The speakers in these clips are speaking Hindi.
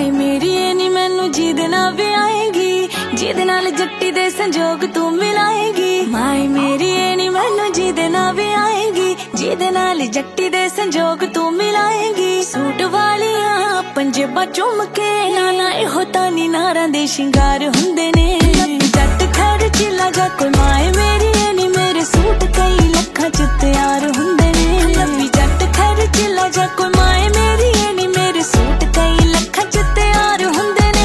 माए मेरी ये नी मैनू जिदे नाल भी आएगी, जिदे नाल जट्टी दे संजोग तू मिलाएगी। माए मेरी ये नी मैनू जिदे नाल भी आएगी, जिदे नाल जट्टी दे संजोग तू मिलाएगी। सूट वालियां पंजेबां चुम के नाना इहो तानी नारां दे शिंगार हुंदे ने। जट खर्च लगा कोई माए मेरी ये नी मेरे सूट कई लखां च तैयार हुंदे ने। लंबी जट खर्च लगा कोई माए मेरी ये नी मेरे सूट कई लखां च तैयार हुंदे ने।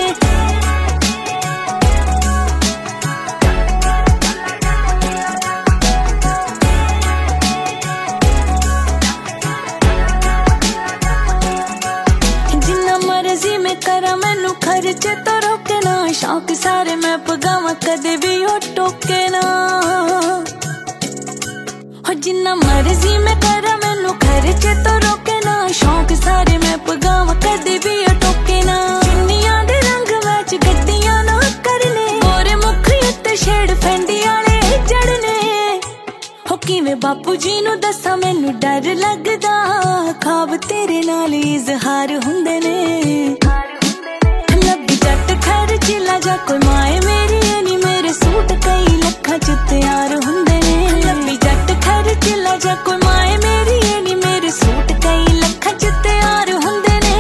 जिन्ना मर्जी मैं करा मैनू खर्चे तो रोके ना, शौक सारे मैं पगावां कदे भी ओ टोके ना। जिन्ना मर्जी मैं करा मैनू खर्चे तो रोके ना, शौक सारे मैं पगावां कदे भी ओ टोके ना। चुन्नियां दे रंग मैच गड्डियां ना करने, गोरे मुख उत्ते छेड़ फैंडी आले जड़ने। हो किवें बापू जी नू दस्सां मैनू डर लगदा, ख्वाब तेरे नाल इजहार हुंदे ने। लब्बी जट खर्च लगा कोई माए मेरी ये नी मेरे सूट कई लखां च तैयार हुंदे ने। लब्बी जट खर्च लगा कोई माए मेरी ये नी मेरे सूट कई लखां च तैयार हुंदे ने।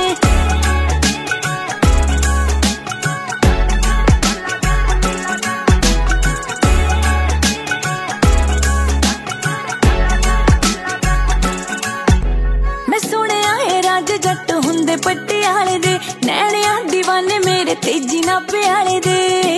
मैं सुनिया है राज जट हुंदे पटियाले दे, नैणियां दीवाने मेरे तेजी नापे आले दे।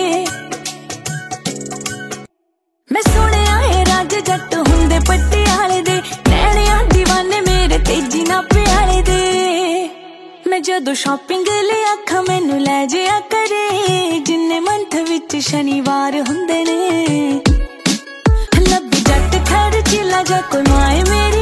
मैं सुनिया है राज जट हुंदे पटियाले दे, नैणियां दीवाने मेरे तेजी नापे आले दे। मैं जदों शॉपिंग ले आखां मैनू लै जिया करे, जिन्ने मंथ विच शनिवार हुंदे ने। लब्बी जट खर्च लगा कोई माए मेरी